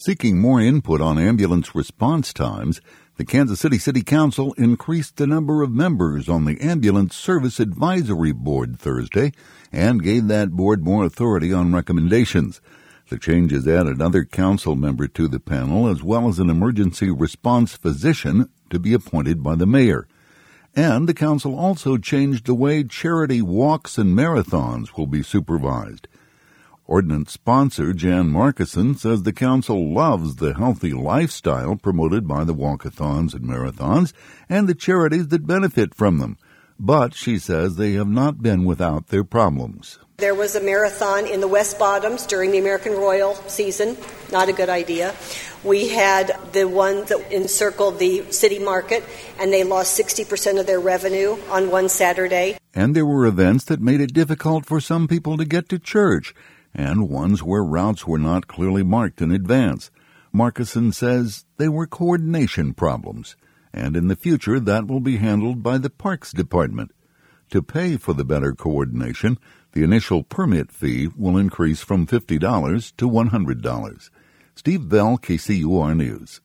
Seeking more input on ambulance response times, the Kansas City City Council increased the number of members on the Ambulance Service Advisory Board Thursday and gave that board more authority on recommendations. The changes added another council member to the panel as well as an emergency response physician to be appointed by the mayor. And the council also changed the way charity walks and marathons will be supervised. Ordinance sponsor Jan Markison says the council loves the healthy lifestyle promoted by the walkathons and marathons and the charities that benefit from them. But she says they have not been without their problems. There was a marathon in the West Bottoms during the American Royal season. Not a good idea. We had the one that encircled the city market, and they lost 60% of their revenue on one Saturday. And there were events that made it difficult for some people to get to church, and ones where routes were not clearly marked in advance. Markison says they were coordination problems, and in the future that will be handled by the Parks Department. To pay for the better coordination, the initial permit fee will increase from $50 to $100. Steve Bell, KCUR News.